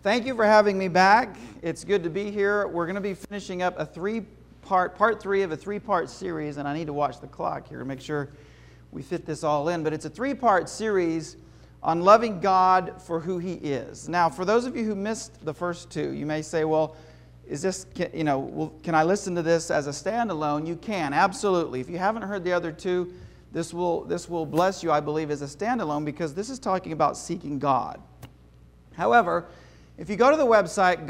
Thank you for having me back. It's good to be here. We're going to be finishing up a part three of a three-part series, and I need to watch the clock here to make sure we fit this all in. But it's a three-part series on loving God for who He is. Now, for those of you who missed the first two, you may say, well, is this, can I listen to this as a standalone? You can, absolutely. If you haven't heard the other two, this will bless you, I believe, as a standalone, because this is talking about seeking God. However, if you go to the website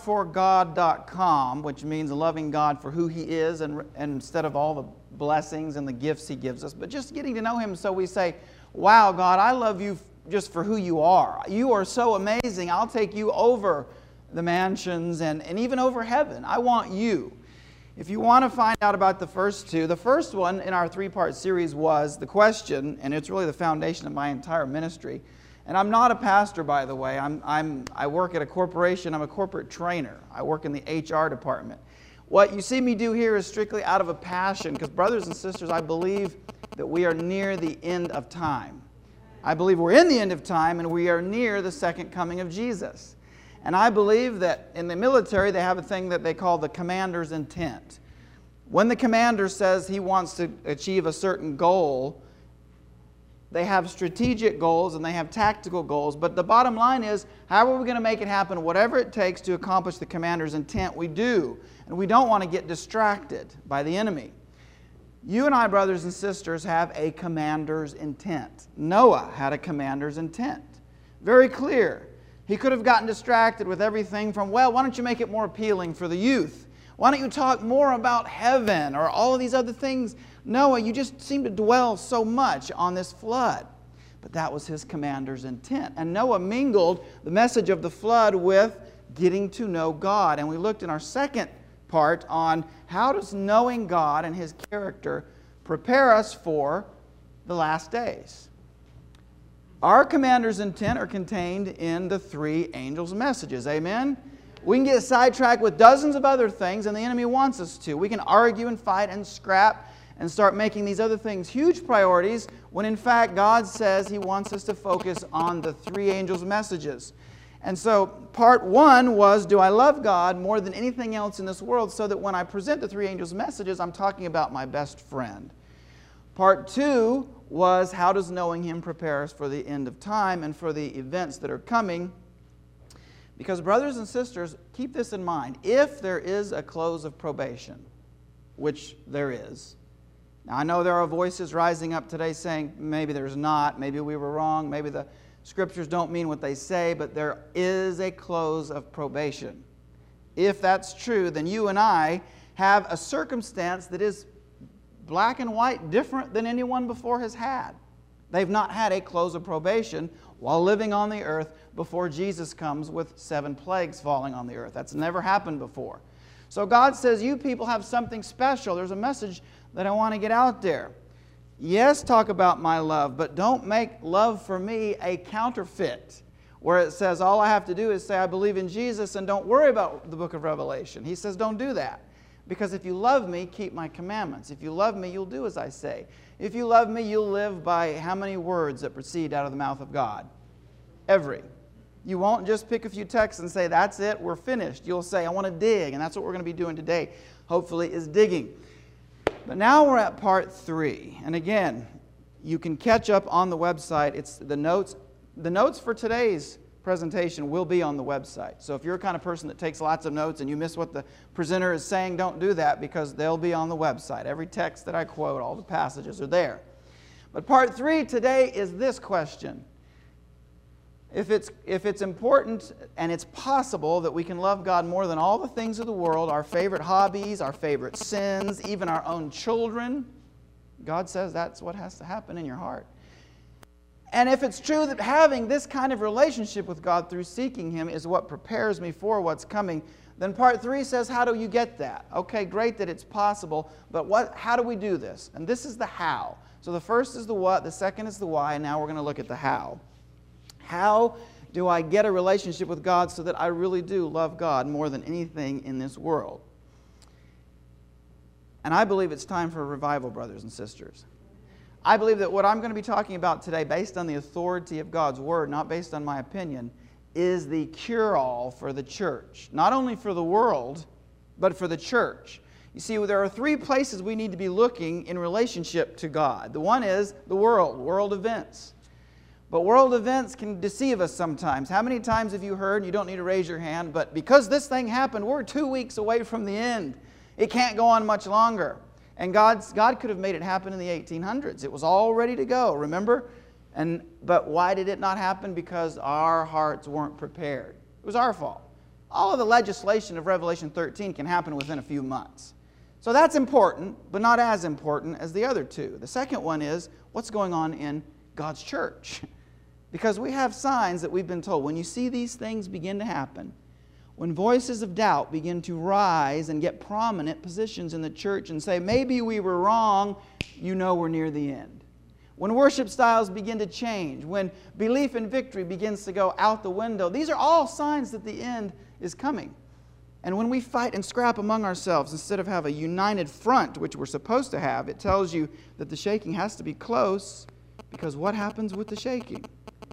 godforgod.com, which means loving God for who He is, and instead of all the blessings and the gifts He gives us, but just getting to know Him, so we say, wow, God, I love You just for who You are. You are so amazing. I'll take You over the mansions and even over heaven. I want You. If you want to find out about the first two, the first one in our three-part series was the question, and it's really the foundation of my entire ministry. And I'm not a pastor, by the way. I work at a corporation. I'm a corporate trainer. I work in the HR department. What you see me do here is strictly out of a passion, because brothers and sisters, I believe that we are near the end of time. I believe we're in the end of time, and we are near the second coming of Jesus. And I believe that in the military, they have a thing that they call the commander's intent. When the commander says he wants to achieve a certain goal, they have strategic goals and they have tactical goals. But the bottom line is, how are we going to make it happen? Whatever it takes to accomplish the commander's intent, we do. And we don't want to get distracted by the enemy. You and I, brothers and sisters, have a commander's intent. Noah had a commander's intent. Very clear. He could have gotten distracted with everything from, well, why don't you make it more appealing for the youth? Why don't you talk more about heaven or all of these other things? Noah, you just seem to dwell so much on this flood. But that was his commander's intent. And Noah mingled the message of the flood with getting to know God. And we looked in our second part on how does knowing God and His character prepare us for the last days. Our commander's intent are contained in the three angels' messages. Amen? We can get sidetracked with dozens of other things, and the enemy wants us to. We can argue and fight and scrap and start making these other things huge priorities, when in fact God says He wants us to focus on the three angels' messages. And so part one was, do I love God more than anything else in this world, so that when I present the three angels' messages, I'm talking about my best friend. Part two was, how does knowing Him prepare us for the end of time and for the events that are coming? Because brothers and sisters, keep this in mind. If there is a close of probation, which there is. Now I know there are voices rising up today saying, maybe there's not, maybe we were wrong, maybe the Scriptures don't mean what they say, but there is a close of probation. If that's true, then you and I have a circumstance that is black and white, different than anyone before has had. They've not had a close of probation while living on the earth before Jesus comes with 7 plagues falling on the earth. That's never happened before. So God says, you people have something special. There's a message that I want to get out there. Yes, talk about my love, but don't make love for me a counterfeit, where it says all I have to do is say I believe in Jesus and don't worry about the book of Revelation. He says don't do that. Because if you love me, keep my commandments. If you love me, you'll do as I say. If you love me, you'll live by how many words that proceed out of the mouth of God? Every. You won't just pick a few texts and say, that's it, we're finished. You'll say, I want to dig. And that's what we're going to be doing today, hopefully, is digging. But now we're at part 3. And again, you can catch up on the website. It's the notes. The notes for today's presentation will be on the website. So if you're a kind of person that takes lots of notes and you miss what the presenter is saying, don't do that, because they'll be on the website. Every text that I quote, all the passages are there. But part 3 today is this question. If it's important and it's possible that we can love God more than all the things of the world, our favorite hobbies, our favorite sins, even our own children, God says that's what has to happen in your heart. And if it's true that having this kind of relationship with God through seeking Him is what prepares me for what's coming, then part 3 says, how do you get that? Okay, great that it's possible, but how do we do this? And this is the how. So the first is the what, the second is the why, and now we're going to look at the how. How do I get a relationship with God so that I really do love God more than anything in this world? And I believe it's time for a revival, brothers and sisters. I believe that what I'm going to be talking about today, based on the authority of God's Word, not based on my opinion, is the cure-all for the church. Not only for the world, but for the church. You see, there are three places we need to be looking in relationship to God. The one is the world events. But world events can deceive us sometimes. How many times have you heard, you don't need to raise your hand, but because this thing happened, we're 2 weeks away from the end. It can't go on much longer. And God could have made it happen in the 1800s. It was all ready to go, remember? But why did it not happen? Because our hearts weren't prepared. It was our fault. All of the legislation of Revelation 13 can happen within a few months. So that's important, but not as important as the other two. The second one is what's going on in God's church. Because we have signs that we've been told. When you see these things begin to happen, when voices of doubt begin to rise and get prominent positions in the church and say, maybe we were wrong, you know we're near the end. When worship styles begin to change, when belief in victory begins to go out the window, these are all signs that the end is coming. And when we fight and scrap among ourselves instead of have a united front, which we're supposed to have, it tells you that the shaking has to be close, because what happens with the shaking?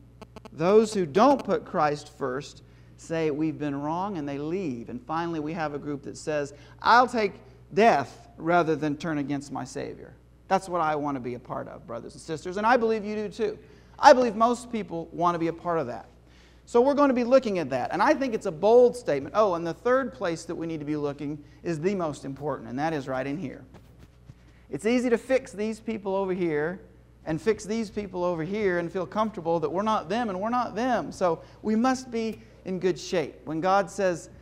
Those who don't put Christ first say we've been wrong and they leave. And finally we have a group that says, I'll take death rather than turn against my Savior. That's what I want to be a part of, brothers and sisters. And I believe you do too. I believe most people want to be a part of that. So we're going to be looking at that. And I think it's a bold statement. Oh, and the third place that we need to be looking is the most important, and that is right in here. It's easy to fix these people over here and fix these people over here and feel comfortable that we're not them and we're not them. So we must be in good shape. When God says,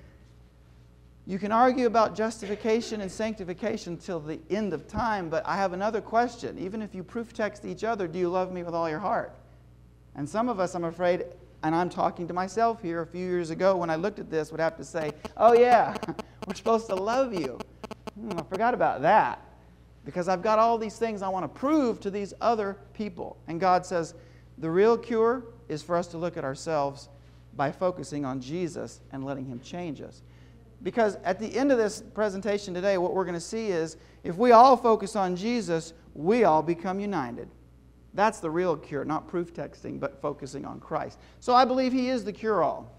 you can argue about justification and sanctification till the end of time, but I have another question. Even if you proof text each other, do you love me with all your heart? And some of us, I'm afraid, and I'm talking to myself here a few years ago when I looked at this, would have to say, oh yeah, we're supposed to love you. I forgot about that. Because I've got all these things I want to prove to these other people. And God says, the real cure is for us to look at ourselves by focusing on Jesus and letting Him change us. Because at the end of this presentation today, what we're going to see is, if we all focus on Jesus, we all become united. That's the real cure, not proof texting, but focusing on Christ. So I believe He is the cure-all.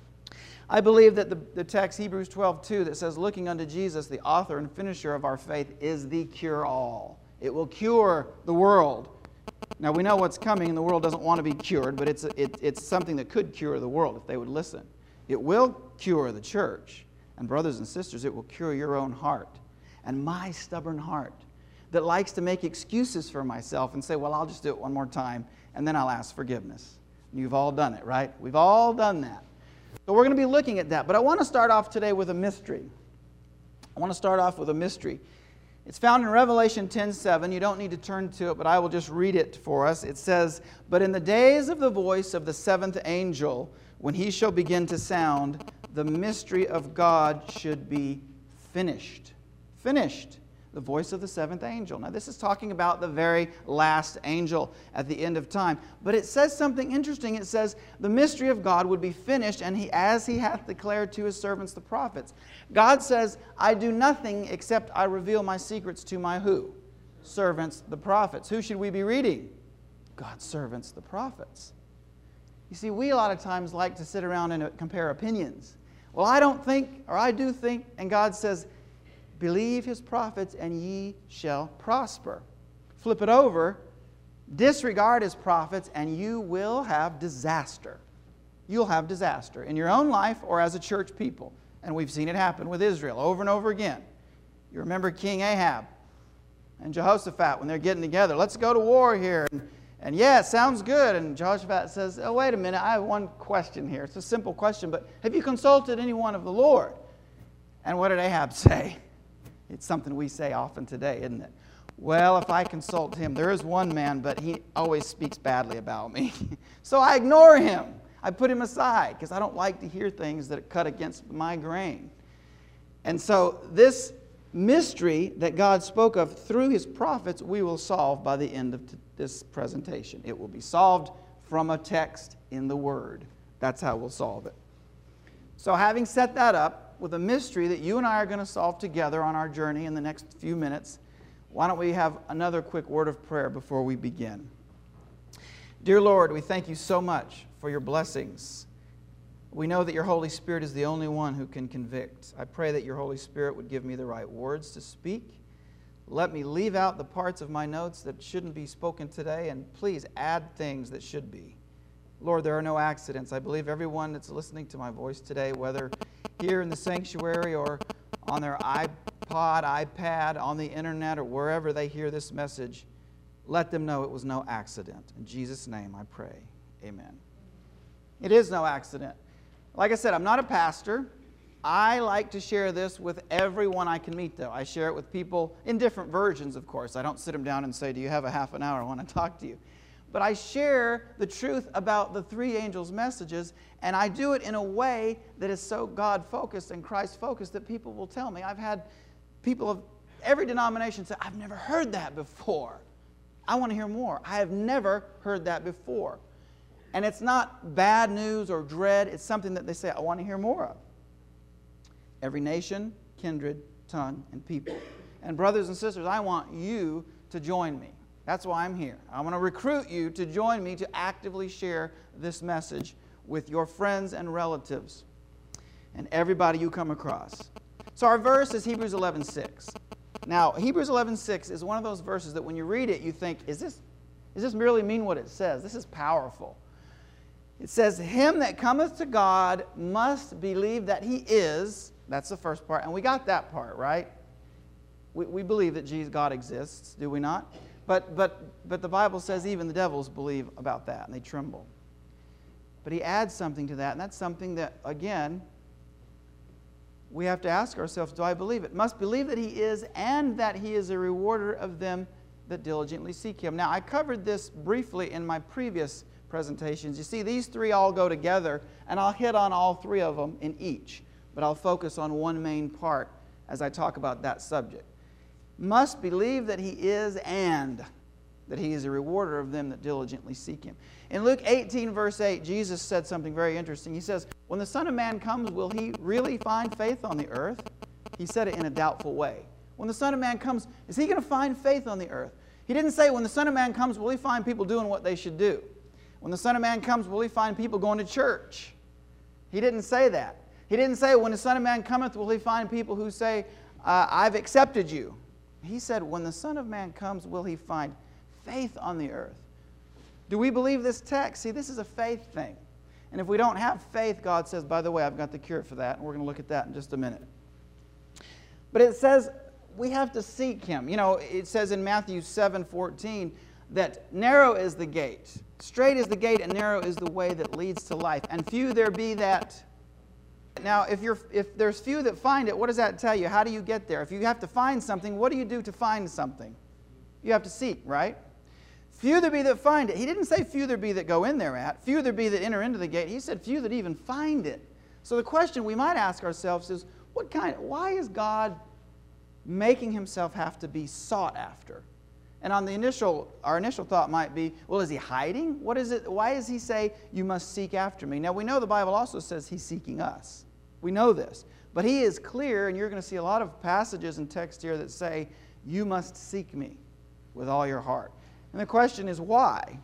I believe that the text, Hebrews 12:2, that says, looking unto Jesus, the author and finisher of our faith, is the cure-all. It will cure the world. Now, we know what's coming, and the world doesn't want to be cured, but it's something that could cure the world if they would listen. It will cure the church. And brothers and sisters, it will cure your own heart. And my stubborn heart that likes to make excuses for myself and say, well, I'll just do it one more time, and then I'll ask forgiveness. You've all done it, right? We've all done that. So we're going to be looking at that. But I want to start off today with a mystery. It's found in Revelation 10:7. You don't need to turn to it, but I will just read it for us. It says, but in the days of the voice of the seventh angel, when he shall begin to sound, the mystery of God should be finished. Finished. The voice of the seventh angel. Now this is talking about the very last angel at the end of time. But it says something interesting. It says the mystery of God would be finished, and as He hath declared to His servants the prophets. God says, I do nothing except I reveal my secrets to my who? Servants, the prophets. Who should we be reading? God's servants, the prophets. You see, we a lot of times like to sit around and compare opinions. Well, I don't think, or I do think, and God says, believe His prophets and ye shall prosper. Flip it over. Disregard His prophets and you will have disaster. You'll have disaster in your own life or as a church people. And we've seen it happen with Israel over and over again. You remember King Ahab and Jehoshaphat when they're getting together. Let's go to war here. And yeah, it sounds good. And Jehoshaphat says, oh, wait a minute. I have one question here. It's a simple question, but have you consulted anyone of the Lord? And what did Ahab say? It's something we say often today, isn't it? Well, if I consult him, there is one man, but he always speaks badly about me. So I ignore him. I put him aside because I don't like to hear things that cut against my grain. And so this mystery that God spoke of through His prophets, we will solve by the end of this presentation. It will be solved from a text in the Word. That's how we'll solve it. So having set that up, with a mystery that you and I are going to solve together on our journey in the next few minutes, why don't we have another quick word of prayer before we begin. Dear Lord, we thank You so much for Your blessings We know that your Holy Spirit is the only one who can convict. I pray that your Holy Spirit would give me the right words to speak. Let me leave out the parts of my notes that shouldn't be spoken today, and please add things that should be. Lord, there are no accidents. I believe everyone that's listening to my voice today, whether here in the sanctuary or on their iPod, iPad, on the internet, or wherever they hear this message, let them know it was no accident. In Jesus' name I pray. Amen. It is no accident. Like I said, I'm not a pastor. I like to share this with everyone I can meet, though. I share it with people in different versions, of course. I don't sit them down and say, do you have a half an hour? I want to talk to you. But I share the truth about the three angels' messages, and I do it in a way that is so God-focused and Christ-focused that people will tell me. I've had people of every denomination say, I've never heard that before. I want to hear more. I have never heard that before. And it's not bad news or dread. It's something that they say, I want to hear more of. Every nation, kindred, tongue, and people. And brothers and sisters, I want you to join me. That's why I'm here. I want to recruit you to join me to actively share this message with your friends and relatives and everybody you come across. So our verse is Hebrews 11:6. Now, Hebrews 11:6 is one of those verses that when you read it, you think, does this really mean what it says? This is powerful. It says, him that cometh to God must believe that he is. That's the first part. And we got that part, right? We believe that God exists, do we not? But the Bible says even the devils believe about that, and they tremble. But he adds something to that, and that's something that, again, we have to ask ourselves, do I believe it? Must believe that he is, and that he is a rewarder of them that diligently seek him. Now, I covered this briefly in my previous presentations. You see, these three all go together, and I'll hit on all three of them in each, but I'll focus on one main part as I talk about that subject. Must believe that he is, and that he is a rewarder of them that diligently seek him. In Luke 18, verse 8, Jesus said something very interesting. He says, when the Son of Man comes, will he really find faith on the earth? He said it in a doubtful way. When the Son of Man comes, is he going to find faith on the earth? He didn't say, when the Son of Man comes, will he find people doing what they should do? When the Son of Man comes, will he find people going to church? He didn't say that. He didn't say, when the Son of Man cometh, will he find people who say, I've accepted you? He said, when the Son of Man comes, will he find faith on the earth? Do we believe this text? See, this is a faith thing. And if we don't have faith, God says, by the way, I've got the cure for that. And we're going to look at that in just a minute. But it says we have to seek him. You know, it says in Matthew 7:14 that narrow is the gate. Straight is the gate and narrow is the way that leads to life. And few there be that... Now, if there's few that find it, what does that tell you? How do you get there? If you have to find something, what do you do to find something? You have to seek, right? Few there be that find it. He didn't say few there be that go in there at. Few there be that enter into the gate. He said few that even find it. So the question we might ask ourselves is, why is God making himself have to be sought after? And on our initial thought might be, well, is he hiding? What is it? Why does he say, you must seek after me? Now, we know the Bible also says he's seeking us. We know this. But he is clear, and you're going to see a lot of passages and text here that say, you must seek me with all your heart. And the question is, why?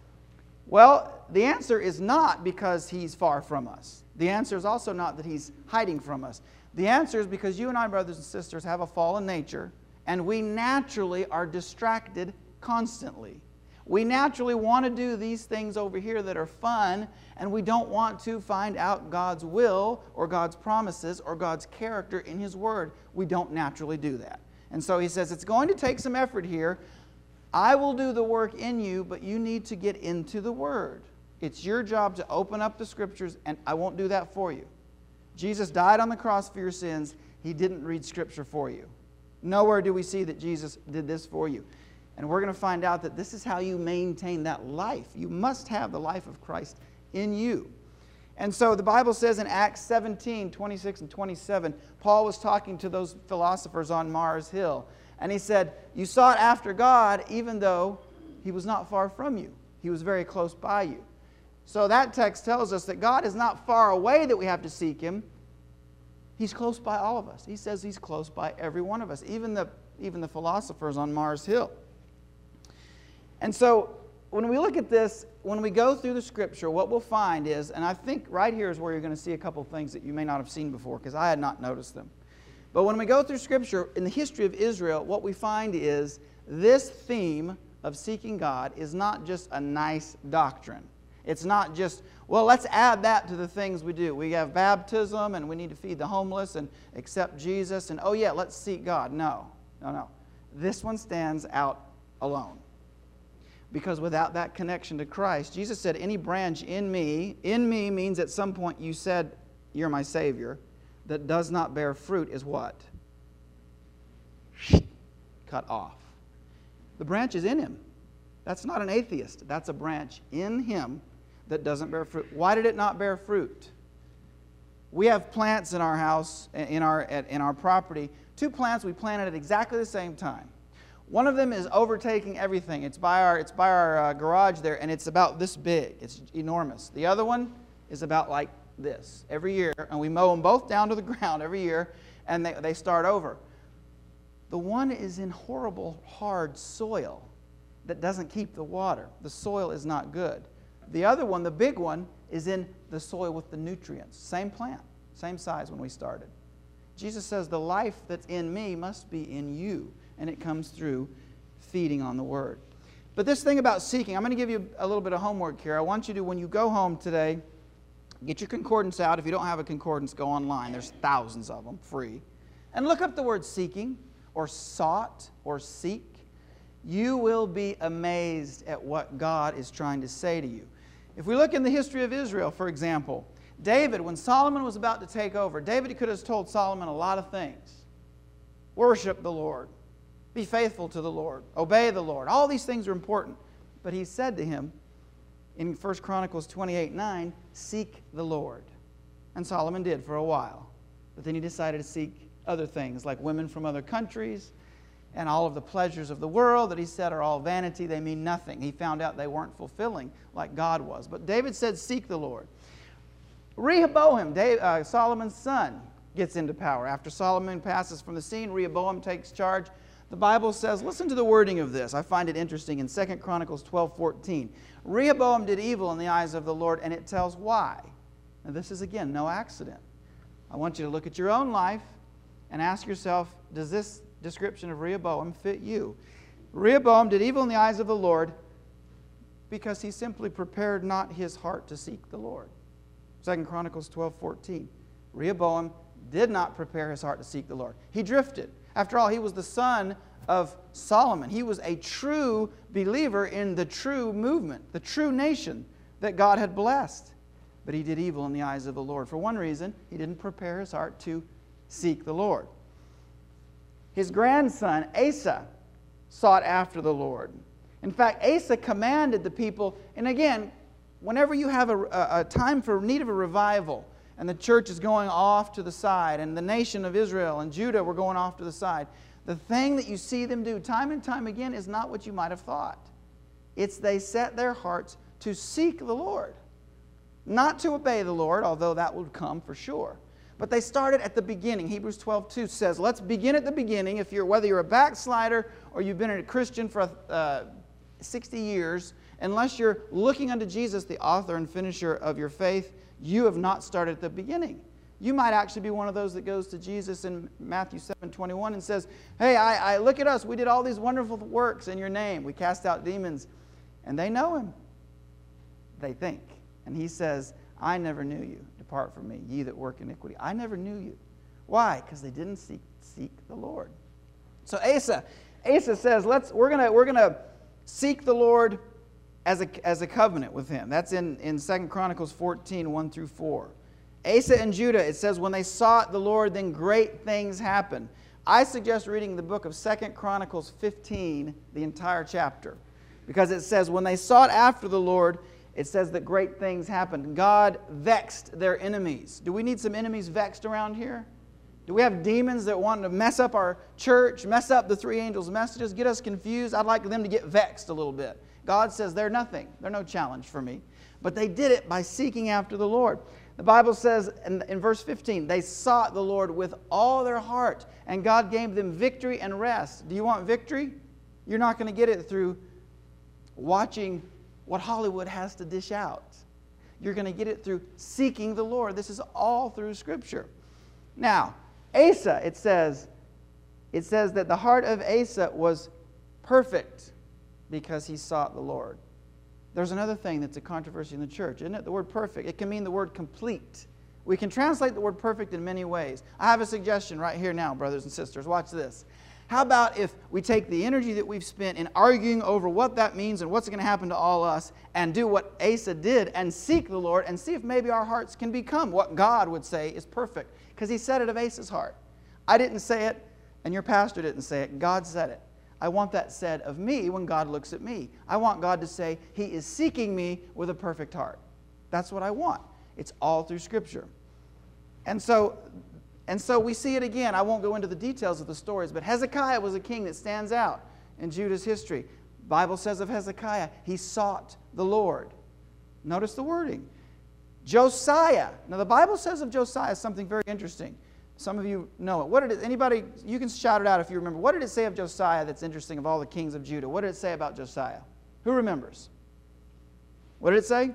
Well, the answer is not because he's far from us. The answer is also not that he's hiding from us. The answer is because you and I, brothers and sisters, have a fallen nature, and we naturally are distracted constantly. We naturally want to do these things over here that are fun, and we don't want to find out God's will or God's promises or God's character in his word. We don't naturally do that. And so he says, it's going to take some effort here. I will do the work in you, but you need to get into the word. It's your job to open up the scriptures, and I won't do that for you. Jesus died on the cross for your sins. He didn't read scripture for you. Nowhere do we see that Jesus did this for you. And we're going to find out that this is how you maintain that life. You must have the life of Christ in you. And so the Bible says in Acts 17, 26 and 27, Paul was talking to those philosophers on Mars Hill. And he said, you sought after God even though he was not far from you. He was very close by you. So that text tells us that God is not far away that we have to seek him. He's close by all of us. He says he's close by every one of us, even the philosophers on Mars Hill. And so when we look at this, when we go through the Scripture, what we'll find is, and I think right here is where you're going to see a couple things that you may not have seen before, because I had not noticed them. But when we go through Scripture, in the history of Israel, what we find is this theme of seeking God is not just a nice doctrine. It's not just, well, let's add that to the things we do. We have baptism, and we need to feed the homeless and accept Jesus, and oh yeah, let's seek God. No. This one stands out alone. Because without that connection to Christ, Jesus said, any branch in me means at some point you said, you're my Savior, that does not bear fruit is what? Cut off. The branch is in him. That's not an atheist. That's a branch in him that doesn't bear fruit. Why did it not bear fruit? We have plants in our house, in our property. 2 plants we planted at exactly the same time. One of them is overtaking everything. It's by our garage there, and it's about this big. It's enormous. The other one is about like this every year, and we mow them both down to the ground every year, and they start over. The one is in horrible, hard soil that doesn't keep the water. The soil is not good. The other one, the big one, is in the soil with the nutrients. Same plant, same size when we started. Jesus says the life that's in me must be in you. And it comes through feeding on the Word. But this thing about seeking, I'm going to give you a little bit of homework here. I want you to, when you go home today, get your concordance out. If you don't have a concordance, go online. There's thousands of them, free. And look up the word seeking, or sought, or seek. You will be amazed at what God is trying to say to you. If we look in the history of Israel, for example, David, when Solomon was about to take over, David could have told Solomon a lot of things. Worship the Lord. Be faithful to the Lord. Obey the Lord. All these things are important. But he said to him in 1 Chronicles 28:9, seek the Lord. And Solomon did for a while. But then he decided to seek other things like women from other countries and all of the pleasures of the world that he said are all vanity. They mean nothing. He found out they weren't fulfilling like God was. But David said, seek the Lord. Rehoboam, Solomon's son, gets into power. After Solomon passes from the scene, Rehoboam takes charge. The Bible says, listen to the wording of this. I find it interesting in 2 Chronicles 12:14. Rehoboam did evil in the eyes of the Lord, and it tells why. Now this is, again, no accident. I want you to look at your own life and ask yourself, does this description of Rehoboam fit you? Rehoboam did evil in the eyes of the Lord because he simply prepared not his heart to seek the Lord. 2 Chronicles 12:14. Rehoboam did not prepare his heart to seek the Lord. He drifted. After all, he was the son of Solomon. He was a true believer in the true movement, the true nation that God had blessed. But he did evil in the eyes of the Lord. For one reason, he didn't prepare his heart to seek the Lord. His grandson, Asa, sought after the Lord. In fact, Asa commanded the people, and again, whenever you have a time for need of a revival, and the church is going off to the side, and the nation of Israel and Judah were going off to the side, the thing that you see them do time and time again is not what you might have thought. It's they set their hearts to seek the Lord. Not to obey the Lord, although that would come for sure. But they started at the beginning. Hebrews 12:2 says, let's begin at the beginning. Whether you're a backslider or you've been a Christian for 60 years, unless you're looking unto Jesus, the author and finisher of your faith, you have not started at the beginning. You might actually be one of those that goes to Jesus in Matthew 7:21 and says, hey, I look at us. We did all these wonderful works in your name. We cast out demons. And they know him. They think. And he says, I never knew you. Depart from me, ye that work iniquity. I never knew you. Why? Because they didn't seek the Lord. So Asa says, we're gonna seek the Lord as a covenant with him. That's in 2 Chronicles 14:1-4. Asa and Judah, it says, when they sought the Lord, then great things happened. I suggest reading the book of 2 Chronicles 15, the entire chapter. Because it says, when they sought after the Lord, it says that great things happened. God vexed their enemies. Do we need some enemies vexed around here? Do we have demons that want to mess up our church, mess up the three angels' messages, get us confused? I'd like them to get vexed a little bit. God says they're nothing. They're no challenge for me. But they did it by seeking after the Lord. The Bible says in verse 15, they sought the Lord with all their heart, and God gave them victory and rest. Do you want victory? You're not going to get it through watching what Hollywood has to dish out. You're going to get it through seeking the Lord. This is all through Scripture. Now, Asa, it says that the heart of Asa was perfect because he sought the Lord. There's another thing that's a controversy in the church, isn't it? The word perfect. It can mean the word complete. We can translate the word perfect in many ways. I have a suggestion right here now, brothers and sisters. Watch this. How about if we take the energy that we've spent in arguing over what that means and what's going to happen to all us and do what Asa did and seek the Lord and see if maybe our hearts can become what God would say is perfect. Because He said it of Asa's heart. I didn't say it and your pastor didn't say it. God said it. I want that said of me when God looks at me. I want God to say He is seeking me with a perfect heart. That's what I want. It's all through Scripture. And so we see it again. I won't go into the details of the stories, but Hezekiah was a king that stands out in Judah's history. The Bible says of Hezekiah, he sought the Lord. Notice the wording. Josiah. Now the Bible says of Josiah something very interesting. Some of you know it. What did it, anybody, you can shout it out if you remember. What did it say of Josiah that's interesting of all the kings of Judah? What did it say about Josiah? Who remembers? What did it say?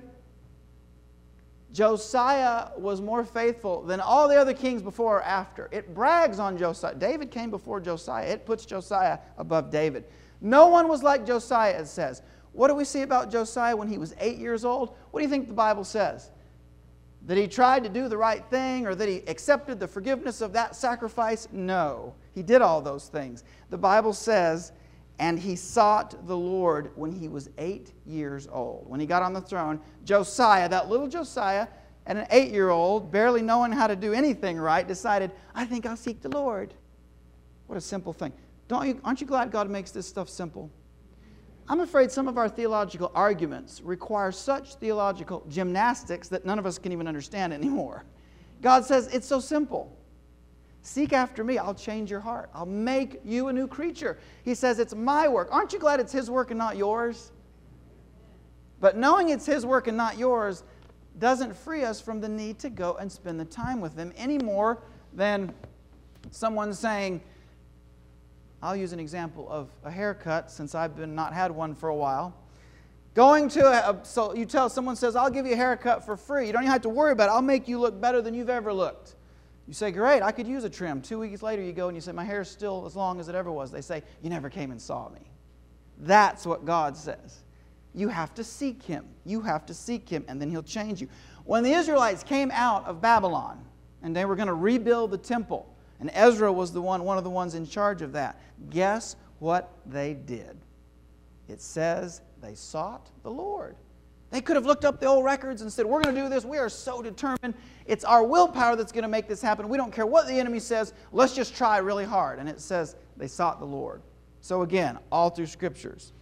Josiah was more faithful than all the other kings before or after. It brags on Josiah. David came before Josiah. It puts Josiah above David. No one was like Josiah, it says. What do we see about Josiah when he was 8 years old? What do you think the Bible says? That he tried to do the right thing or that he accepted the forgiveness of that sacrifice? No. He did all those things. The Bible says, and he sought the Lord when he was 8 years old. When he got on the throne, Josiah, that little Josiah, and an 8-year-old, barely knowing how to do anything right, decided, I think I'll seek the Lord. What a simple thing. Aren't you glad God makes this stuff simple? I'm afraid some of our theological arguments require such theological gymnastics that none of us can even understand anymore. God says, it's so simple. Seek after me, I'll change your heart. I'll make you a new creature. He says it's my work. Aren't you glad it's His work and not yours? But knowing it's His work and not yours doesn't free us from the need to go and spend the time with Him any more than someone saying, I'll use an example of a haircut since I've not had one for a while. So you tell someone says, I'll give you a haircut for free. You don't even have to worry about it. I'll make you look better than you've ever looked. You say, great, I could use a trim. 2 weeks later you go and you say, my hair's still as long as it ever was. They say, you never came and saw me. That's what God says. You have to seek Him. You have to seek Him, and then He'll change you. When the Israelites came out of Babylon, and they were going to rebuild the temple, and Ezra was one of the ones in charge of that, guess what they did? It says they sought the Lord. They could have looked up the old records and said, we're going to do this. We are so determined. It's our willpower that's going to make this happen. We don't care what the enemy says. Let's just try really hard. And it says they sought the Lord. So again, all through Scriptures.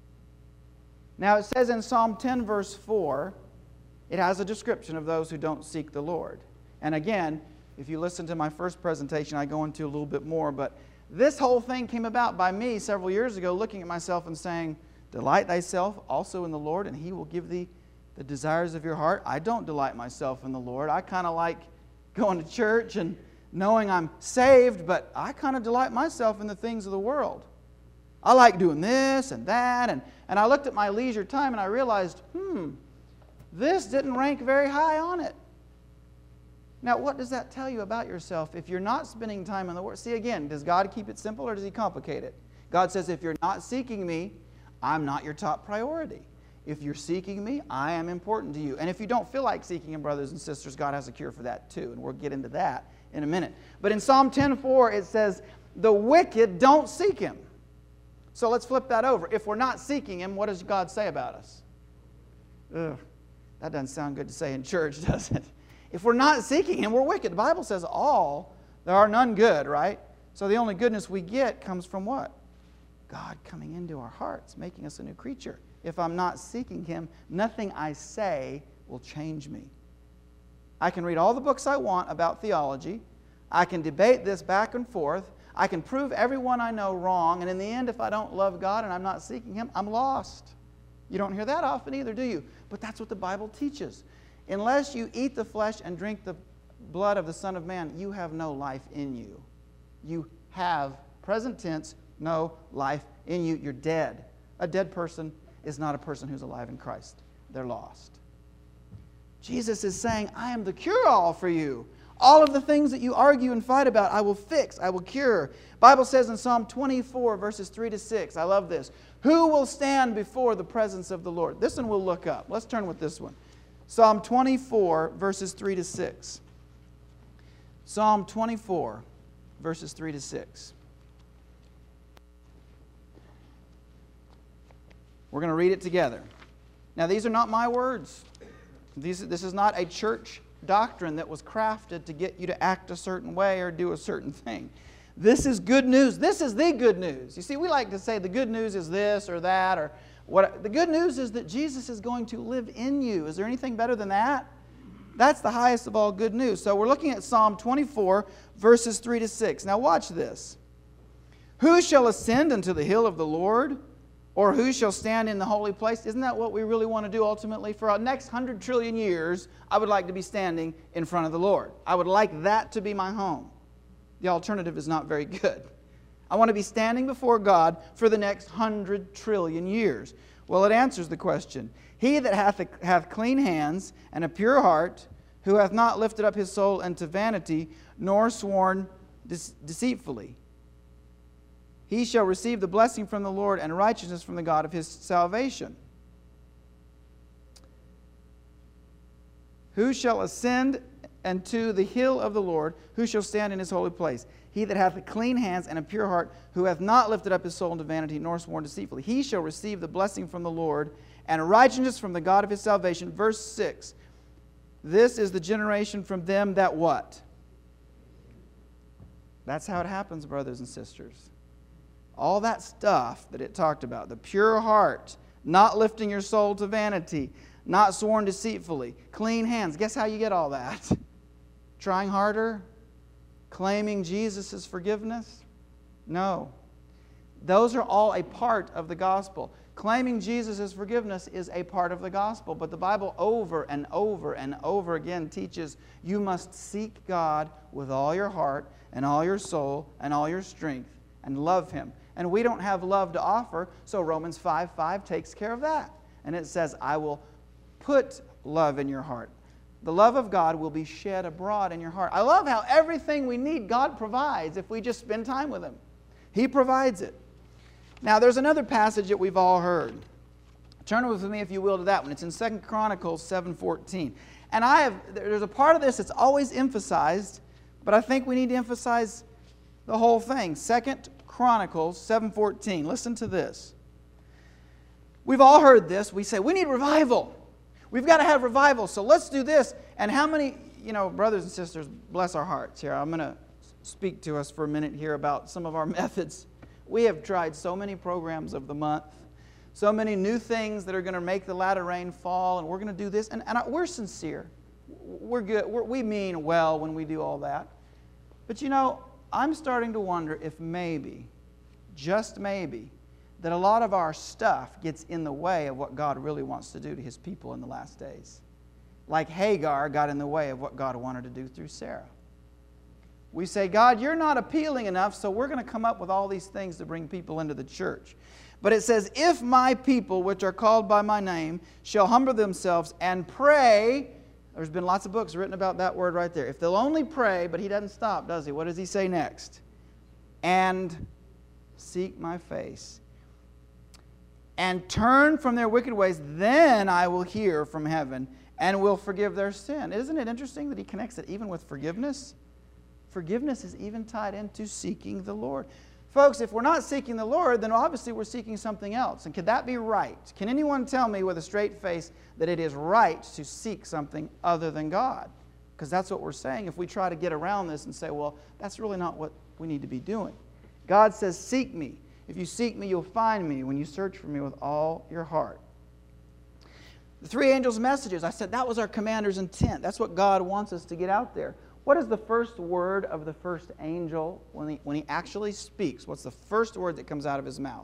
Now it says in Psalm 10 verse 4, it has a description of those who don't seek the Lord. And again, if you listen to my first presentation, I go into a little bit more. But this whole thing came about by me several years ago, looking at myself and saying, delight thyself also in the Lord, and He will give thee the desires of your heart. I don't delight myself in the Lord. I kind of like going to church and knowing I'm saved, but I kind of delight myself in the things of the world. I like doing this and that, and I looked at my leisure time and I realized, this didn't rank very high on it. Now, what does that tell you about yourself if you're not spending time in the Word? See, again, does God keep it simple or does He complicate it? God says, if you're not seeking me, I'm not your top priority. If you're seeking me, I am important to you. And if you don't feel like seeking Him, brothers and sisters, God has a cure for that too. And we'll get into that in a minute. But in Psalm 10:4, it says, the wicked don't seek Him. So let's flip that over. If we're not seeking Him, what does God say about us? Ugh, that doesn't sound good to say in church, does it? If we're not seeking Him, we're wicked. The Bible says there are none good, right? So the only goodness we get comes from what? God coming into our hearts, making us a new creature. If I'm not seeking Him, nothing I say will change me. I can read all the books I want about theology. I can debate this back and forth. I can prove everyone I know wrong. And in the end, if I don't love God and I'm not seeking Him, I'm lost. You don't hear that often either, do you? But that's what the Bible teaches. Unless you eat the flesh and drink the blood of the Son of Man, you have no life in you. You have, present tense, no life in you. You're dead. A dead person is not a person who's alive in Christ. They're lost. Jesus is saying, I am the cure-all for you. All of the things that you argue and fight about, I will fix, I will cure. Bible says in Psalm 24, verses 3 to 6, I love this. Who will stand before the presence of the Lord? This one we'll look up. Let's turn with this one. Psalm 24, verses 3 to 6. Psalm 24, verses 3 to 6. We're going to read it together. Now, these are not my words. This is not a church doctrine that was crafted to get you to act a certain way or do a certain thing. This is good news. This is the good news. You see, we like to say the good news is this or that or what. The good news is that Jesus is going to live in you. Is there anything better than that? That's the highest of all good news. So we're looking at Psalm 24, verses 3 to 6. Now watch this. Who shall ascend unto the hill of the Lord? Or who shall stand in the holy place? Isn't that what we really want to do ultimately? For our next 100 trillion years, I would like to be standing in front of the Lord. I would like that to be my home. The alternative is not very good. I want to be standing before God for the next 100 trillion years. Well, it answers the question. He that hath clean hands and a pure heart, who hath not lifted up his soul unto vanity, nor sworn deceitfully, he shall receive the blessing from the Lord and righteousness from the God of his salvation. Who shall ascend unto the hill of the Lord? Who shall stand in his holy place? He that hath clean hands and a pure heart, who hath not lifted up his soul unto vanity, nor sworn deceitfully. He shall receive the blessing from the Lord and righteousness from the God of his salvation. Verse 6. This is the generation from them that what? That's how it happens, brothers and sisters. All that stuff that it talked about, the pure heart, not lifting your soul to vanity, not sworn deceitfully, clean hands. Guess how you get all that? Trying harder? Claiming Jesus' forgiveness? No. Those are all a part of the gospel. Claiming Jesus' forgiveness is a part of the gospel. But the Bible over and over and over again teaches you must seek God with all your heart and all your soul and all your strength and love Him. And we don't have love to offer, so Romans 5:5 takes care of that. And it says, I will put love in your heart. The love of God will be shed abroad in your heart. I love how everything we need God provides if we just spend time with Him. He provides it. Now there's another passage that we've all heard. Turn with me, if you will, to that one. It's in 2 Chronicles 7:14. And there's a part of this that's always emphasized, but I think we need to emphasize the whole thing. 2 Chronicles 7:14. Listen to this. We've all heard this. We say, we need revival. We've got to have revival, so let's do this. And how many, brothers and sisters, bless our hearts here. I'm going to speak to us for a minute here about some of our methods. We have tried so many programs of the month, so many new things that are going to make the latter rain fall, and we're going to do this. And we're sincere. We're good. We mean well when we do all that. But I'm starting to wonder if maybe, just maybe, that a lot of our stuff gets in the way of what God really wants to do to His people in the last days. Like Hagar got in the way of what God wanted to do through Sarah. We say, God, you're not appealing enough, so we're going to come up with all these things to bring people into the church. But it says, if my people, which are called by my name, shall humble themselves and pray. There's been lots of books written about that word right there. If they'll only pray, but He doesn't stop, does He? What does He say next? And seek my face. And turn from their wicked ways, then I will hear from heaven and will forgive their sin. Isn't it interesting that He connects it even with forgiveness? Forgiveness is even tied into seeking the Lord. Folks, if we're not seeking the Lord, then obviously we're seeking something else. And could that be right? Can anyone tell me with a straight face that it is right to seek something other than God? Because that's what we're saying if we try to get around this and say, well, that's really not what we need to be doing. God says, seek me. If you seek me, you'll find me when you search for me with all your heart. The three angels' messages, I said that was our commander's intent. That's what God wants us to get out there. What is the first word of the first angel when he actually speaks? What's the first word that comes out of his mouth?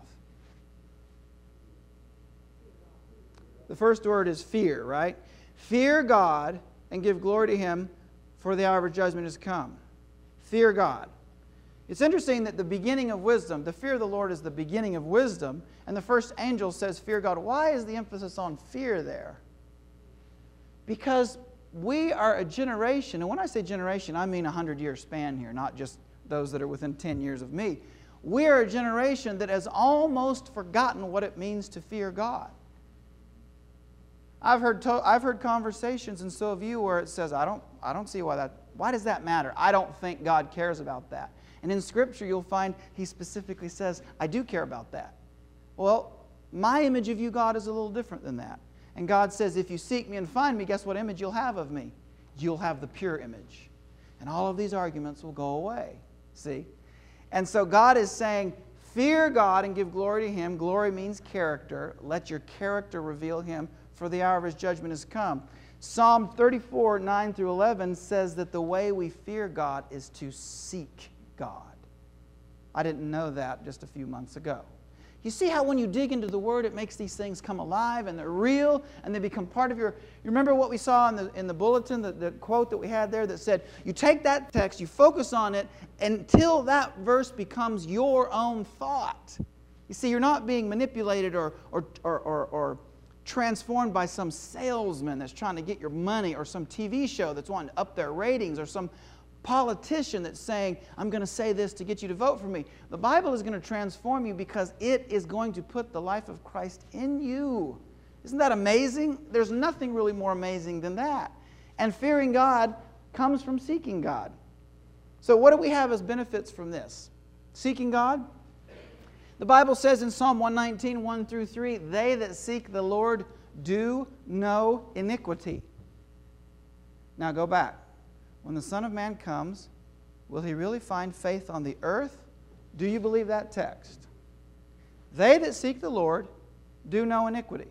The first word is fear, right? Fear God and give glory to Him, for the hour of judgment has come. Fear God. It's interesting that the beginning of wisdom, the fear of the Lord is the beginning of wisdom, and the first angel says, fear God. Why is the emphasis on fear there? Because we are a generation, and when I say generation, I mean a 100-year span here, not just those that are within 10 years of me. We are a generation that has almost forgotten what it means to fear God. I've heard conversations, and so have you, where it says, I don't see why does that matter? I don't think God cares about that. And in Scripture, you'll find He specifically says, I do care about that. Well, my image of you, God, is a little different than that. And God says, if you seek me and find me, guess what image you'll have of me? You'll have the pure image. And all of these arguments will go away. See? And so God is saying, fear God and give glory to Him. Glory means character. Let your character reveal Him, for the hour of His judgment has come. Psalm 34, 9 through 11 says that the way we fear God is to seek God. I didn't know that just a few months ago. You see how when you dig into the Word, it makes these things come alive, and they're real, and they become part of your... You remember what we saw in the bulletin, the quote that we had there that said, you take that text, you focus on it until that verse becomes your own thought. You see, you're not being manipulated or transformed by some salesman that's trying to get your money, or some TV show that's wanting to up their ratings, or some politician that's saying, I'm going to say this to get you to vote for me. The Bible is going to transform you because it is going to put the life of Christ in you. Isn't that amazing? There's nothing really more amazing than that. And fearing God comes from seeking God. So what do we have as benefits from this? Seeking God? The Bible says in Psalm 119, 1 through 3, they that seek the Lord do no iniquity. Now go back. When the Son of Man comes, will He really find faith on the earth? Do you believe that text? They that seek the Lord do no iniquity.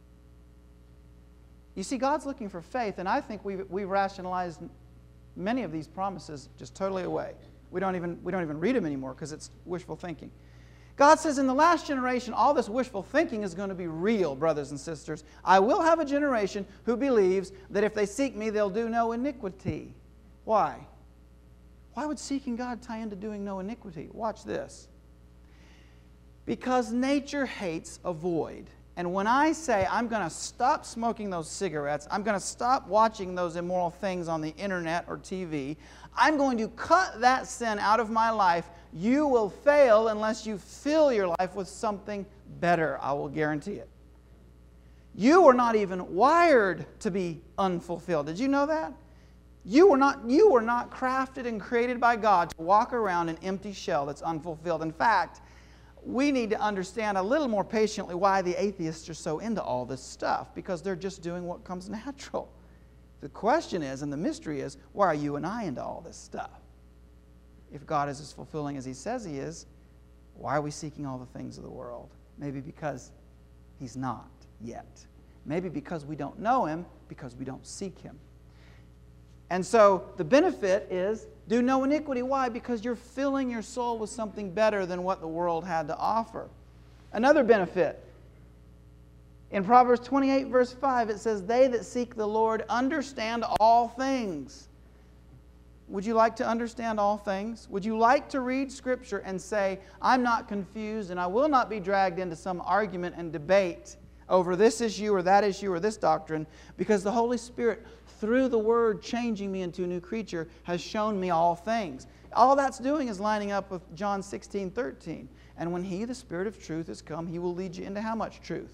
You see, God's looking for faith, and I think we've rationalized many of these promises just totally away. We don't even read them anymore because it's wishful thinking. God says in the last generation, all this wishful thinking is going to be real, brothers and sisters. I will have a generation who believes that if they seek me, they'll do no iniquity. Why? Why would seeking God tie into doing no iniquity? Watch this. Because nature hates a void. And when I say I'm going to stop smoking those cigarettes, I'm going to stop watching those immoral things on the internet or TV, I'm going to cut that sin out of my life, you will fail unless you fill your life with something better. I will guarantee it. You were not even wired to be unfulfilled. Did you know that? You were not crafted and created by God to walk around an empty shell that's unfulfilled. In fact, we need to understand a little more patiently why the atheists are so into all this stuff, because they're just doing what comes natural. The question is, and the mystery is, why are you and I into all this stuff? If God is as fulfilling as He says He is, why are we seeking all the things of the world? Maybe because He's not yet. Maybe because we don't know Him, because we don't seek Him. And so the benefit is do no iniquity. Why? Because you're filling your soul with something better than what the world had to offer. Another benefit. In Proverbs 28, verse 5, it says, they that seek the Lord understand all things. Would you like to understand all things? Would you like to read Scripture and say, I'm not confused and I will not be dragged into some argument and debate over this issue or that issue or this doctrine, because the Holy Spirit, through the Word changing me into a new creature, has shown me all things. All that's doing is lining up with John 16, 13. And when He, the Spirit of truth, has come, He will lead you into how much truth?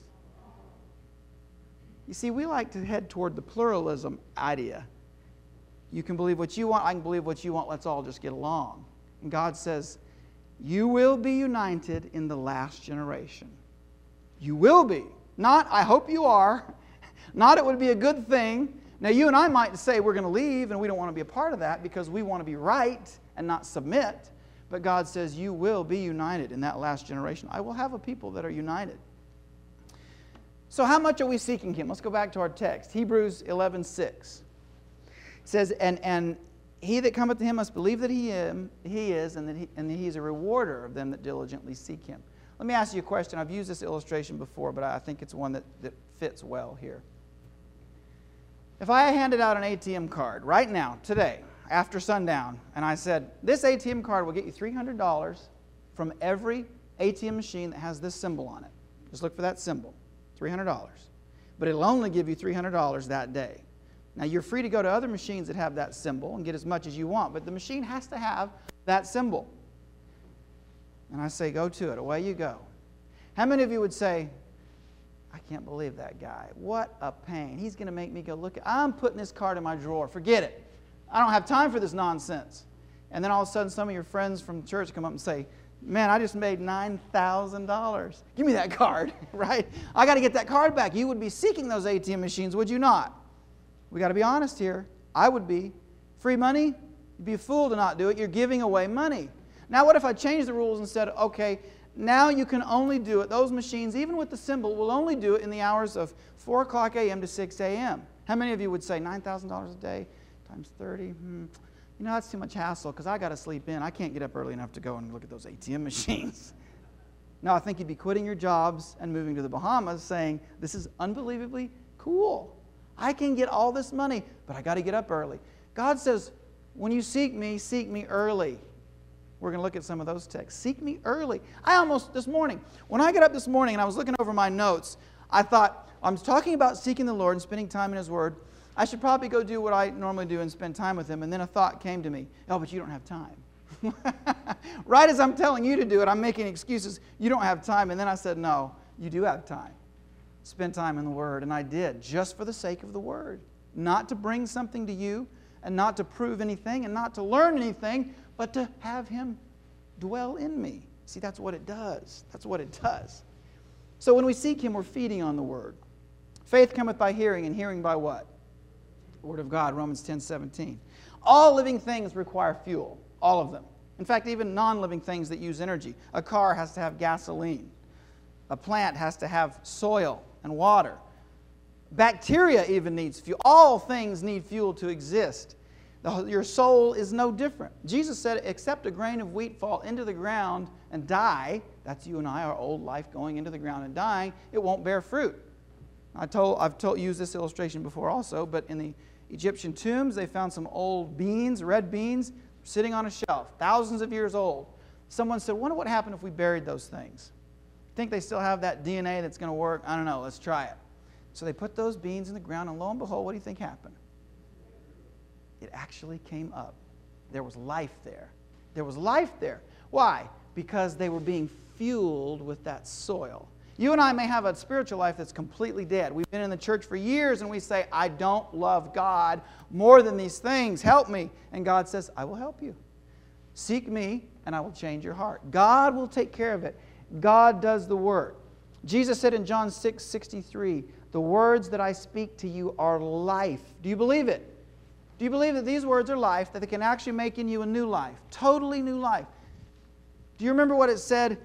You see, we like to head toward the pluralism idea. You can believe what you want, I can believe what you want, let's all just get along. And God says, you will be united in the last generation. You will be. Not, I hope you are. Not, it would be a good thing. Now, you and I might say we're going to leave and we don't want to be a part of that because we want to be right and not submit. But God says you will be united in that last generation. I will have a people that are united. So how much are we seeking Him? Let's go back to our text. Hebrews 11:6. It says, and he that cometh to Him must believe that He is, and that He is a rewarder of them that diligently seek Him. Let me ask you a question. I've used this illustration before, but I think it's one that fits well here. If I handed out an ATM card right now, today, after sundown, and I said, this ATM card will get you $300 from every ATM machine that has this symbol on it. Just look for that symbol, $300. But it'll only give you $300 that day. Now, you're free to go to other machines that have that symbol and get as much as you want, but the machine has to have that symbol. And I say, go to it. Away you go. How many of you would say, I can't believe that guy. What a pain. He's going to make me go look at I'm putting this card in my drawer. Forget it. I don't have time for this nonsense. And then all of a sudden, some of your friends from church come up and say, man, I just made $9,000. Give me that card, right? I got to get that card back. You would be seeking those ATM machines, would you not? We got to be honest here. I would be. Free money? You'd be a fool to not do it. You're giving away money. Now, what if I change the rules and said, okay, now you can only do it. Those machines, even with the symbol, will only do it in the hours of 4 o'clock a.m. to 6 a.m. How many of you would say $9,000 a day times 30? You know, that's too much hassle because I got to sleep in. I can't get up early enough to go and look at those ATM machines. No, I think you'd be quitting your jobs and moving to the Bahamas saying, this is unbelievably cool. I can get all this money, but I got to get up early. God says, when you seek me early. We're going to look at some of those texts. Seek me early. This morning, when I got up this morning and I was looking over my notes, I thought, I'm talking about seeking the Lord and spending time in His Word. I should probably go do what I normally do and spend time with Him. And then a thought came to me, oh, but you don't have time. Right as I'm telling you to do it, I'm making excuses. You don't have time. And then I said, no, you do have time. Spend time in the Word. And I did, just for the sake of the Word. Not to bring something to you and not to prove anything and not to learn anything, but to have Him dwell in me. See, that's what it does. That's what it does. So when we seek Him, we're feeding on the Word. Faith cometh by hearing, and hearing by what? The Word of God, Romans 10:17. All living things require fuel, all of them. In fact, even non-living things that use energy. A car has to have gasoline. A plant has to have soil and water. Bacteria even needs fuel. All things need fuel to exist. Your soul is no different. Jesus said, except a grain of wheat fall into the ground and die, that's you and I, our old life going into the ground and dying, it won't bear fruit. I've used this illustration before also, but in the Egyptian tombs, they found some old beans, red beans, sitting on a shelf, thousands of years old. Someone said, wonder what happened if we buried those things. Think they still have that DNA that's going to work? I don't know, let's try it. So they put those beans in the ground, and lo and behold, what do you think happened? It actually came up. There was life there. There was life there. Why? Because they were being fueled with that soil. You and I may have a spiritual life that's completely dead. We've been in the church for years and we say, I don't love God more than these things. Help me. And God says, I will help you. Seek me and I will change your heart. God will take care of it. God does the work. Jesus said in John 6:63, the words that I speak to you are life. Do you believe it? Do you believe that these words are life, that they can actually make in you a new life? Totally new life. Do you remember what it said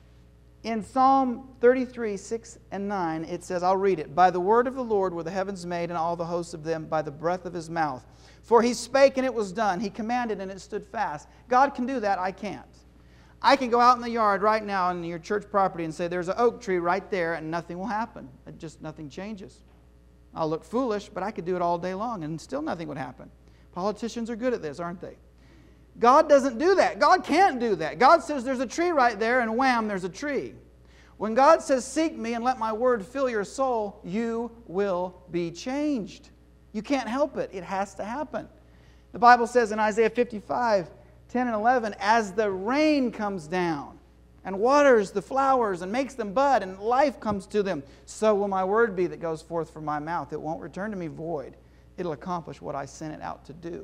in Psalm 33, 6 and 9? It says, I'll read it. By the word of the Lord were the heavens made, and all the hosts of them by the breath of His mouth. For He spake, and it was done. He commanded, and it stood fast. God can do that. I can't. I can go out in the yard right now on your church property and say, there's an oak tree right there, and nothing will happen. Nothing changes. I'll look foolish, but I could do it all day long and still nothing would happen. Politicians are good at this, aren't they? God doesn't do that. God can't do that. God says there's a tree right there and wham, there's a tree. When God says seek me and let my word fill your soul, you will be changed. You can't help it. It has to happen. The Bible says in Isaiah 55, 10 and 11, as the rain comes down and waters the flowers and makes them bud and life comes to them, so will my word be that goes forth from my mouth. It won't return to me void. It'll accomplish what I sent it out to do.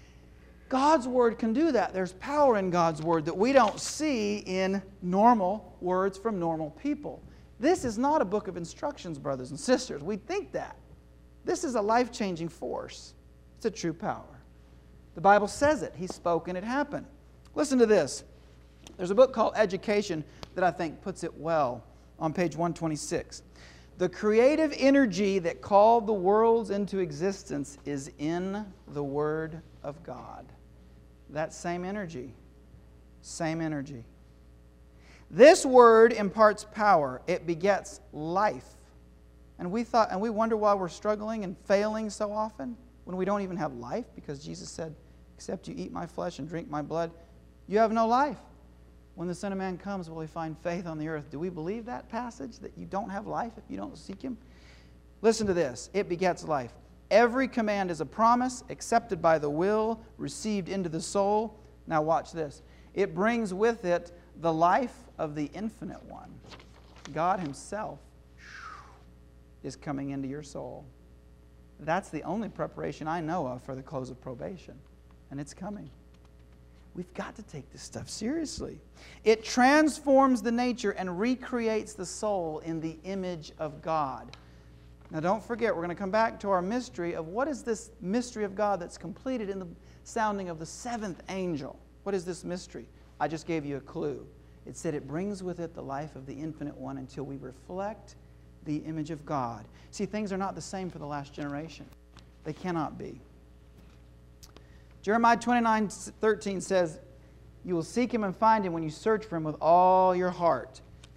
God's word can do that. There's power in God's word that we don't see in normal words from normal people. This is not a book of instructions, brothers and sisters. We think that. This is a life-changing force. It's a true power. The Bible says it. He spoke and it happened. Listen to this. There's a book called Education that I think puts it well on page 126. The creative energy that called the worlds into existence is in the Word of God. That same energy. Same energy. This Word imparts power. It begets life. And we wonder why we're struggling and failing so often when we don't even have life, because Jesus said, except you eat my flesh and drink my blood, you have no life. When the Son of Man comes, will he find faith on the earth? Do we believe that passage, that you don't have life if you don't seek him? Listen to this. It begets life. Every command is a promise, accepted by the will, received into the soul. Now watch this. It brings with it the life of the Infinite One. God himself is coming into your soul. That's the only preparation I know of for the close of probation. And it's coming. We've got to take this stuff seriously. It transforms the nature and recreates the soul in the image of God. Now don't forget, we're going to come back to our mystery of what is this mystery of God that's completed in the sounding of the seventh angel. What is this mystery? I just gave you a clue. It said it brings with it the life of the Infinite One until we reflect the image of God. See, things are not the same for the last generation. They cannot be. Jeremiah 29:13 says, you will seek him and find him when you search for him with all your heart.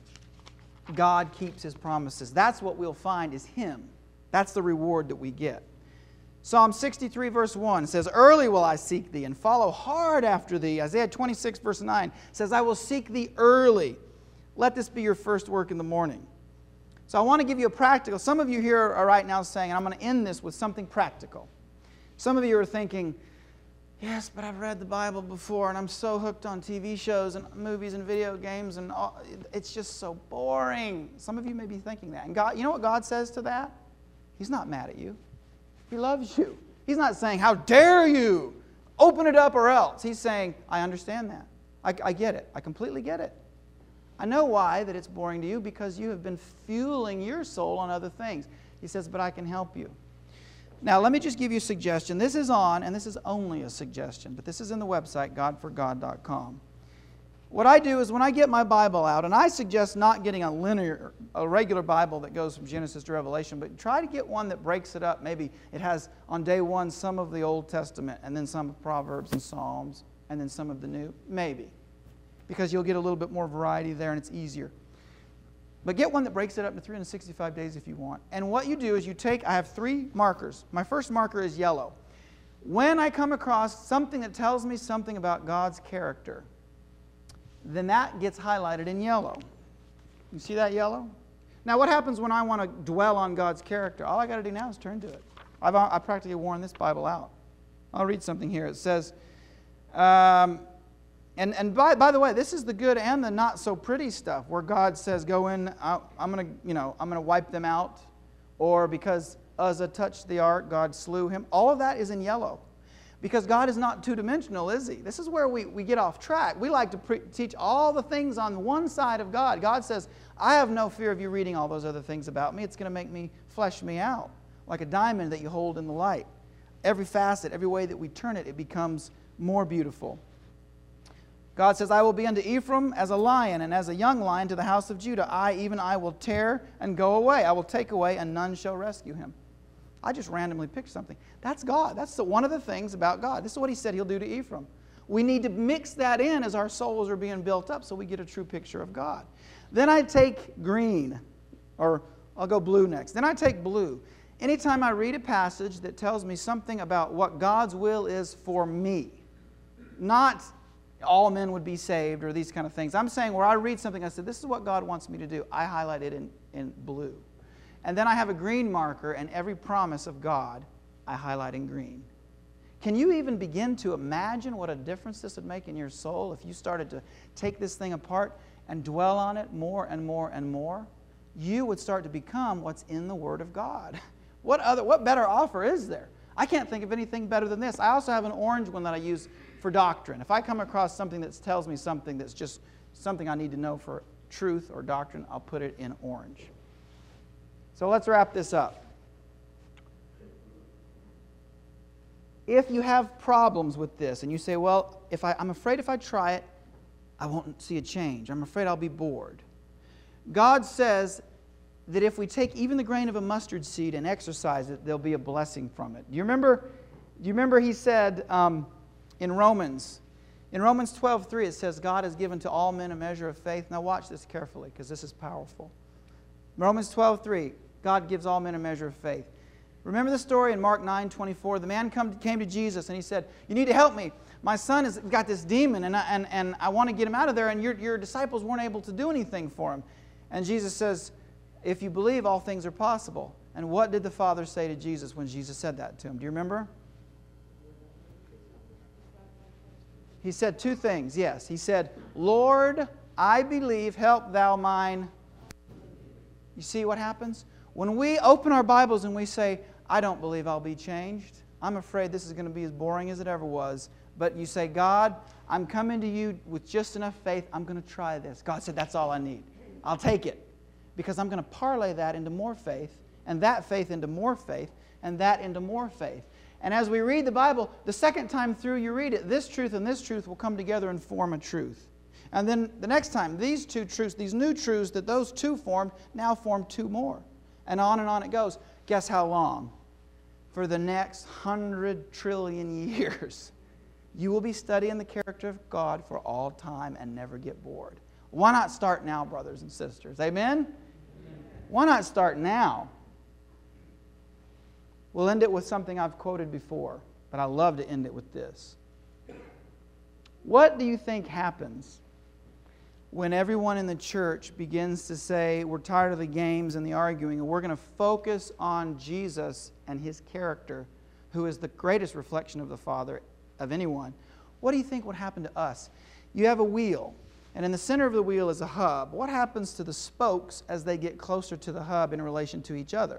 God keeps his promises. That's what we'll find is him. That's the reward that we get. Psalm 63 verse 1 says, early will I seek thee and follow hard after thee. Isaiah 26 verse 9 says, I will seek thee early. Let this be your first work in the morning. So I want to give you a practical. Some of you here are right now saying, and I'm going to end this with something practical. Some of you are thinking, yes, but I've read the Bible before and I'm so hooked on TV shows and movies and video games and it's just so boring. Some of you may be thinking that. And God, you know what God says to that? He's not mad at you. He loves you. He's not saying, how dare you? Open it up or else. He's saying, I understand that. I get it. I completely get it. I know why that it's boring to you, because you have been fueling your soul on other things. He says, but I can help you. Now, let me just give you a suggestion. This is on, and this is only a suggestion, but this is in the website, godforgod.com. What I do is when I get my Bible out, and I suggest not getting a regular Bible that goes from Genesis to Revelation, but try to get one that breaks it up. Maybe it has on day one some of the Old Testament, and then some of Proverbs and Psalms, and then some of the New. Maybe. Because you'll get a little bit more variety there, and it's easier. But get one that breaks it up into 365 days if you want. And what you do is I have 3 markers. My first marker is yellow. When I come across something that tells me something about God's character, then that gets highlighted in yellow. You see that yellow? Now what happens when I want to dwell on God's character? All I got to do now is turn to it. I practically worn this Bible out. I'll read something here. It says, and by the way, this is the good and the not so pretty stuff where God says, go in, I'm going to wipe them out. Or because Uzzah touched the ark, God slew him. All of that is in yellow. Because God is not two-dimensional, is he? This is where we get off track. We like to teach all the things on one side of God. God says, I have no fear of you reading all those other things about me. It's going to make me flesh me out like a diamond that you hold in the light. Every facet, every way that we turn it, it becomes more beautiful. God says, I will be unto Ephraim as a lion, and as a young lion to the house of Judah. I will tear and go away. I will take away, and none shall rescue him. I just randomly picked something. That's God. That's one of the things about God. This is what he said he'll do to Ephraim. We need to mix that in as our souls are being built up so we get a true picture of God. Then I take green, or I'll go blue next. Then I take blue. Anytime I read a passage that tells me something about what God's will is for me, not all men would be saved or these kind of things. I'm saying where I read something, I said, this is what God wants me to do. I highlight it in blue. And then I have a green marker, and every promise of God, I highlight in green. Can you even begin to imagine what a difference this would make in your soul if you started to take this thing apart and dwell on it more and more and more? You would start to become what's in the Word of God. What better offer is there? I can't think of anything better than this. I also have an orange one that I use for doctrine. If I come across something that tells me something that's just something I need to know for truth or doctrine, I'll put it in orange. So let's wrap this up. If you have problems with this and you say, well, I'm afraid if I try it, I won't see a change. I'm afraid I'll be bored. God says that if we take even the grain of a mustard seed and exercise it, there'll be a blessing from it. Do you remember he said in Romans 12:3, it says, God has given to all men a measure of faith. Now watch this carefully because this is powerful. Romans 12:3, God gives all men a measure of faith. Remember the story in Mark 9:24? The man came to Jesus and he said, "You need to help me. My son has got this demon and I want to get him out of there, and your disciples weren't able to do anything for him." And Jesus says, "If you believe, all things are possible." And what did the Father say to Jesus when Jesus said that to him? Do you remember? He said two things, yes. He said, "Lord, I believe, help thou mine." You see what happens? When we open our Bibles and we say, "I don't believe I'll be changed. I'm afraid this is going to be as boring as it ever was." But you say, "God, I'm coming to you with just enough faith. I'm going to try this." God said, "That's all I need. I'll take it. Because I'm going to parlay that into more faith, and that faith into more faith, and that into more faith." And as we read the Bible, the second time through you read it, this truth and this truth will come together and form a truth. And then the next time, these two truths, these new truths that those two formed, now form two more. And on it goes. Guess how long? For the next 100 trillion years. You will be studying the character of God for all time and never get bored. Why not start now, brothers and sisters? Amen? Why not start now? We'll end it with something I've quoted before, but I love to end it with this. What do you think happens when everyone in the church begins to say, "We're tired of the games and the arguing, and we're going to focus on Jesus and His character, who is the greatest reflection of the Father of anyone"? What do you think would happen to us? You have a wheel, and in the center of the wheel is a hub. What happens to the spokes as they get closer to the hub in relation to each other?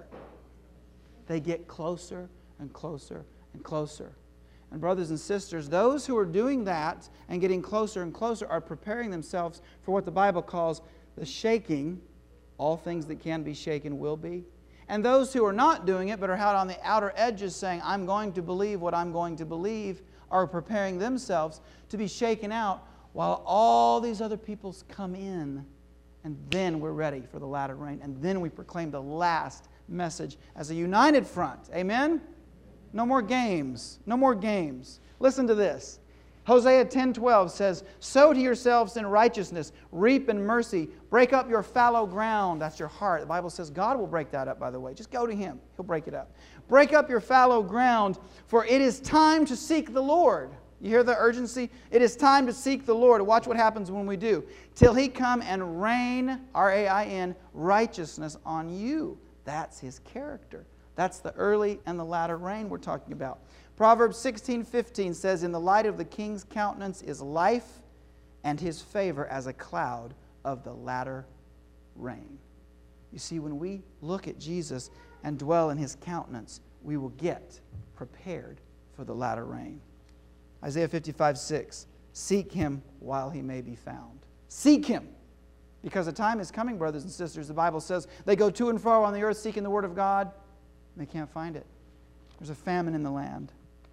They get closer and closer and closer. And brothers and sisters, those who are doing that and getting closer and closer are preparing themselves for what the Bible calls the shaking. All things that can be shaken will be. And those who are not doing it but are out on the outer edges saying, "I'm going to believe what I'm going to believe," are preparing themselves to be shaken out while all these other peoples come in. And then we're ready for the latter rain. And then we proclaim the last message as a united front. Amen? No more games. No more games. Listen to this. Hosea 10:12 says, "Sow to yourselves in righteousness, reap in mercy, break up your fallow ground." That's your heart. The Bible says God will break that up, by the way. Just go to Him. He'll break it up. "Break up your fallow ground, for it is time to seek the Lord." You hear the urgency? It is time to seek the Lord. Watch what happens when we do. "Till He come and rain," R-A-I-N, "righteousness on you." That's His character. That's the early and the latter rain we're talking about. Proverbs 16:15 says, "In the light of the king's countenance is life, and his favor as a cloud of the latter rain." You see, when we look at Jesus and dwell in His countenance, we will get prepared for the latter rain. Isaiah 55:6, "Seek Him while He may be found." Seek Him. Because the time is coming, brothers and sisters. The Bible says they go to and fro on the earth seeking the Word of God, and they can't find it. There's a famine in the land.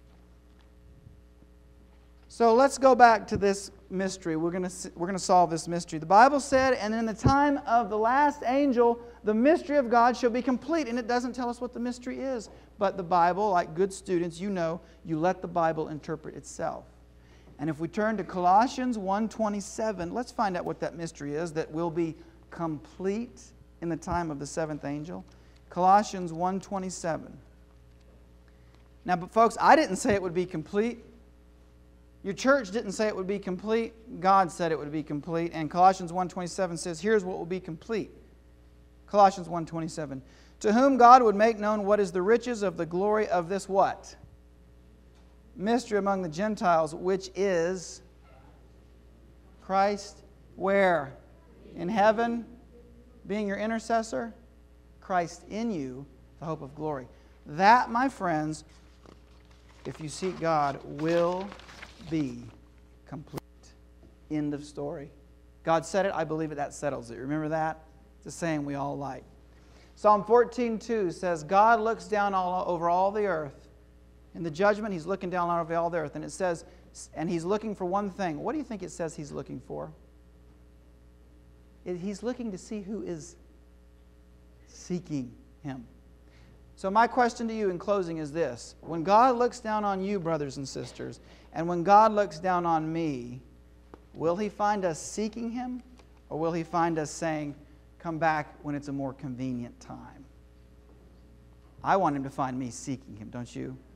So let's go back to this mystery. We're going to solve this mystery. The Bible said, "And in the time of the last angel, the mystery of God shall be complete." And it doesn't tell us what the mystery is. But the Bible, like good students, you know, you let the Bible interpret itself. And if we turn to Colossians 1:27, let's find out what that mystery is that will be complete in the time of the seventh angel. Colossians 1:27. Now, but folks, I didn't say it would be complete. Your church didn't say it would be complete. God said it would be complete. And Colossians 1:27 says, here's what will be complete. Colossians 1:27. "To whom God would make known what is the riches of the glory of this" what? "Mystery among the Gentiles, which is Christ." Where? In heaven, being your intercessor. Christ in you, the hope of glory. That, my friends, if you seek God, will be complete. End of story. God said it, I believe it, that settles it. Remember that? It's a saying we all like. Psalm 14:2 says, "God looks down over all the earth." In the judgment, He's looking down over all the earth. And it says, and He's looking for one thing. What do you think it says He's looking for? He's looking to see who is seeking Him. So my question to you in closing is this. When God looks down on you, brothers and sisters, and when God looks down on me, will He find us seeking Him? Or will He find us saying, "Come back when it's a more convenient time"? I want Him to find me seeking Him, don't you?